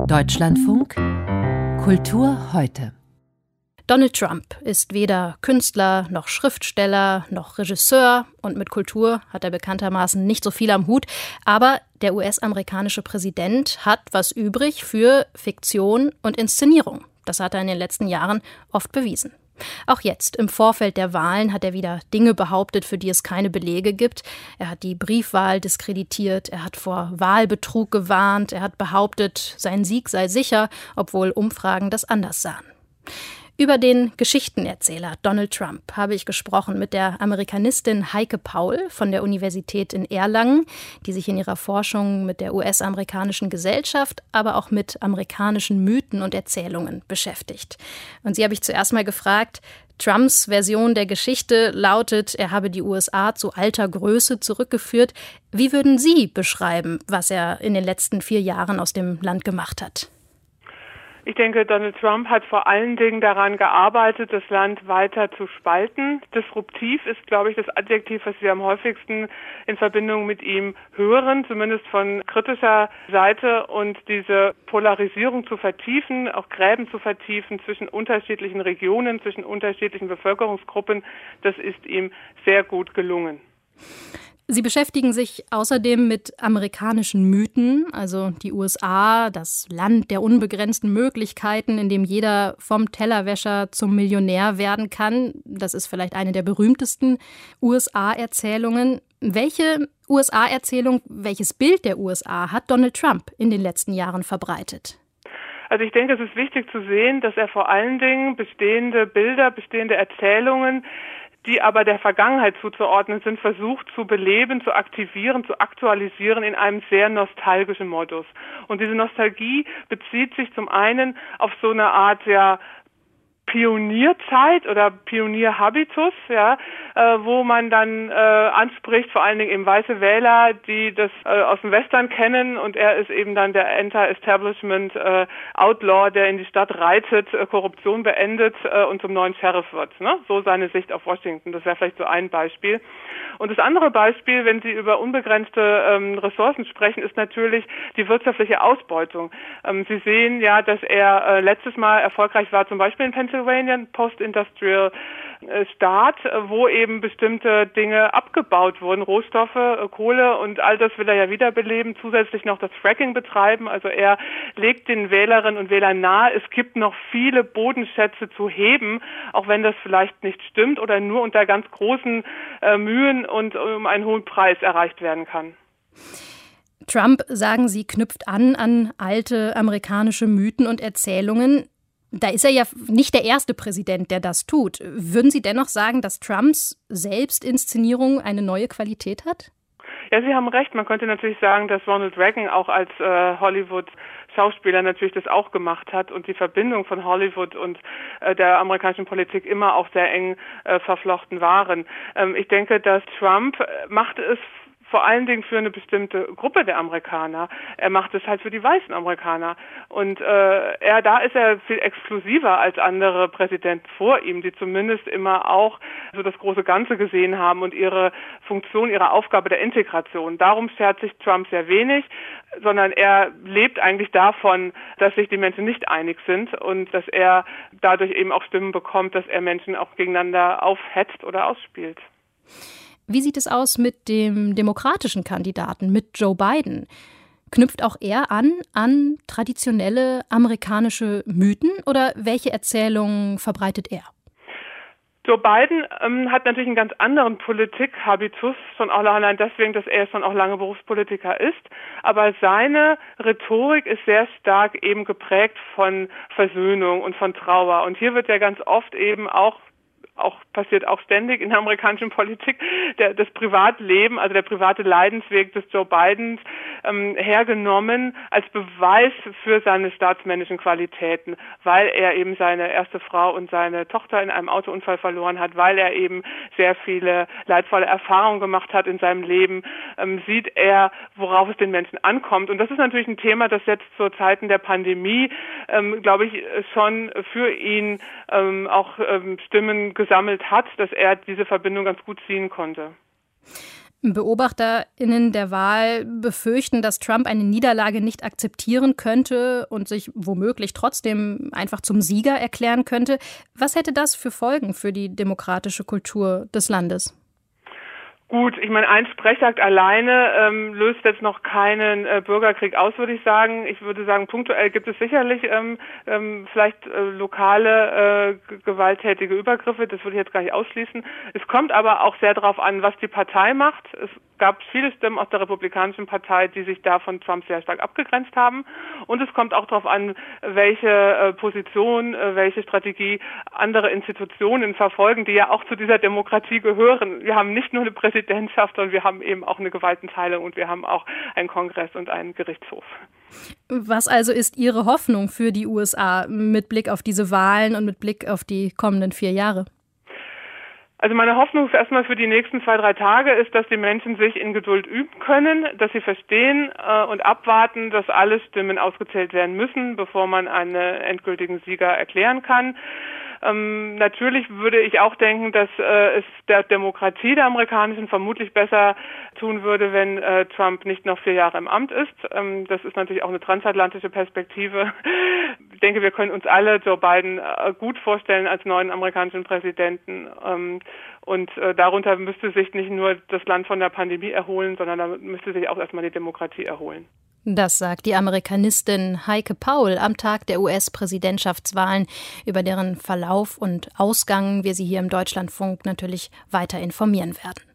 Deutschlandfunk Kultur heute. Donald Trump ist weder Künstler noch Schriftsteller noch Regisseur und mit Kultur hat er bekanntermaßen nicht so viel am Hut. Aber der US-amerikanische Präsident hat was übrig für Fiktion und Inszenierung. Das hat er in den letzten Jahren oft bewiesen. Auch jetzt, im Vorfeld der Wahlen, hat er wieder Dinge behauptet, für die es keine Belege gibt. Er hat die Briefwahl diskreditiert, er hat vor Wahlbetrug gewarnt, er hat behauptet, sein Sieg sei sicher, obwohl Umfragen das anders sahen. Über den Geschichtenerzähler Donald Trump habe ich gesprochen mit der Amerikanistin Heike Paul von der Universität in Erlangen, die sich in ihrer Forschung mit der US-amerikanischen Gesellschaft, aber auch mit amerikanischen Mythen und Erzählungen beschäftigt. Und sie habe ich zuerst mal gefragt, Trumps Version der Geschichte lautet, er habe die USA zu alter Größe zurückgeführt. Wie würden Sie beschreiben, was er in den letzten 4 Jahren aus dem Land gemacht hat? Ich denke, Donald Trump hat vor allen Dingen daran gearbeitet, das Land weiter zu spalten. Disruptiv ist, glaube ich, das Adjektiv, was wir am häufigsten in Verbindung mit ihm hören, zumindest von kritischer Seite. Und diese Polarisierung zu vertiefen, auch Gräben zu vertiefen zwischen unterschiedlichen Regionen, zwischen unterschiedlichen Bevölkerungsgruppen, das ist ihm sehr gut gelungen. Sie beschäftigen sich außerdem mit amerikanischen Mythen, also die USA, das Land der unbegrenzten Möglichkeiten, in dem jeder vom Tellerwäscher zum Millionär werden kann. Das ist vielleicht eine der berühmtesten USA-Erzählungen. Welche USA-Erzählung, welches Bild der USA hat Donald Trump in den letzten Jahren verbreitet? Also ich denke, es ist wichtig zu sehen, dass er vor allen Dingen bestehende Bilder, bestehende Erzählungen, die aber der Vergangenheit zuzuordnen sind, versucht zu beleben, zu aktivieren, zu aktualisieren in einem sehr nostalgischen Modus. Und diese Nostalgie bezieht sich zum einen auf so eine Art, Pionierzeit oder Pionierhabitus, wo man dann anspricht, vor allen Dingen eben weiße Wähler, die das aus dem Western kennen, und er ist eben dann der Anti-Establishment Outlaw, der in die Stadt reitet, Korruption beendet und zum neuen Sheriff wird. Ne? So seine Sicht auf Washington. Das wäre vielleicht so ein Beispiel. Und das andere Beispiel, wenn Sie über unbegrenzte Ressourcen sprechen, ist natürlich die wirtschaftliche Ausbeutung. Sie sehen ja, dass er letztes Mal erfolgreich war, zum Beispiel in Pennsylvania, Post-Industrial Staat, wo eben bestimmte Dinge abgebaut wurden, Rohstoffe, Kohle, und all das will er ja wiederbeleben, zusätzlich noch das Fracking betreiben. Also er legt den Wählerinnen und Wählern nahe, es gibt noch viele Bodenschätze zu heben, auch wenn das vielleicht nicht stimmt oder nur unter ganz großen Mühen und um einen hohen Preis erreicht werden kann. Trump, sagen Sie, knüpft an alte amerikanische Mythen und Erzählungen. Da ist er ja nicht der erste Präsident, der das tut. Würden Sie dennoch sagen, dass Trumps Selbstinszenierung eine neue Qualität hat? Ja, Sie haben recht. Man könnte natürlich sagen, dass Ronald Reagan auch als Hollywood-Schauspieler natürlich das auch gemacht hat und die Verbindung von Hollywood und der amerikanischen Politik immer auch sehr eng verflochten waren. Ich denke, dass Trump macht es vor allen Dingen für eine bestimmte Gruppe der Amerikaner. Er macht es halt für die weißen Amerikaner. Und da ist er viel exklusiver als andere Präsidenten vor ihm, die zumindest immer auch so das große Ganze gesehen haben und ihre Funktion, ihre Aufgabe der Integration. Darum schert sich Trump sehr wenig, sondern er lebt eigentlich davon, dass sich die Menschen nicht einig sind und dass er dadurch eben auch Stimmen bekommt, dass er Menschen auch gegeneinander aufhetzt oder ausspielt. Wie sieht es aus mit dem demokratischen Kandidaten, mit Joe Biden? Knüpft auch er an traditionelle amerikanische Mythen oder welche Erzählungen verbreitet er? Joe Biden hat natürlich einen ganz anderen Politikhabitus, schon auch allein deswegen, dass er schon auch lange Berufspolitiker ist. Aber seine Rhetorik ist sehr stark eben geprägt von Versöhnung und von Trauer. Und hier wird ja ganz oft eben auch passiert auch ständig in der amerikanischen Politik, das Privatleben, also der private Leidensweg des Joe Bidens hergenommen als Beweis für seine staatsmännischen Qualitäten, weil er eben seine erste Frau und seine Tochter in einem Autounfall verloren hat, weil er eben sehr viele leidvolle Erfahrungen gemacht hat in seinem Leben, sieht er, worauf es den Menschen ankommt. Und das ist natürlich ein Thema, das jetzt zu Zeiten der Pandemie, glaube ich, schon für ihn auch Stimmen gesammelt hat, dass er diese Verbindung ganz gut ziehen konnte. BeobachterInnen der Wahl befürchten, dass Trump eine Niederlage nicht akzeptieren könnte und sich womöglich trotzdem einfach zum Sieger erklären könnte. Was hätte das für Folgen für die demokratische Kultur des Landes? Gut, ich meine, ein Sprechakt alleine löst jetzt noch keinen Bürgerkrieg aus, würde ich sagen. Ich würde sagen, punktuell gibt es sicherlich vielleicht lokale gewalttätige Übergriffe, das würde ich jetzt gar nicht ausschließen. Es kommt aber auch sehr darauf an, was die Partei macht. Es gab viele Stimmen aus der Republikanischen Partei, die sich da von Trump sehr stark abgegrenzt haben. Und es kommt auch darauf an, welche Position, welche Strategie andere Institutionen verfolgen, die ja auch zu dieser Demokratie gehören. Wir haben nicht nur eine Präsidentschaft, sondern wir haben eben auch eine Gewaltenteilung und wir haben auch einen Kongress und einen Gerichtshof. Was also ist Ihre Hoffnung für die USA mit Blick auf diese Wahlen und mit Blick auf die kommenden 4 Jahre? Also meine Hoffnung erstmal für die nächsten 2-3 Tage ist, dass die Menschen sich in Geduld üben können, dass sie verstehen und abwarten, dass alle Stimmen ausgezählt werden müssen, bevor man einen endgültigen Sieger erklären kann. Natürlich würde ich auch denken, dass es der Demokratie der amerikanischen vermutlich besser tun würde, wenn Trump nicht noch 4 Jahre im Amt ist. Das ist natürlich auch eine transatlantische Perspektive. Ich denke, wir können uns alle Joe Biden gut vorstellen als neuen amerikanischen Präsidenten. Und darunter müsste sich nicht nur das Land von der Pandemie erholen, sondern da müsste sich auch erstmal die Demokratie erholen. Das sagt die Amerikanistin Heike Paul am Tag der US-Präsidentschaftswahlen, über deren Verlauf und Ausgang wir Sie hier im Deutschlandfunk natürlich weiter informieren werden.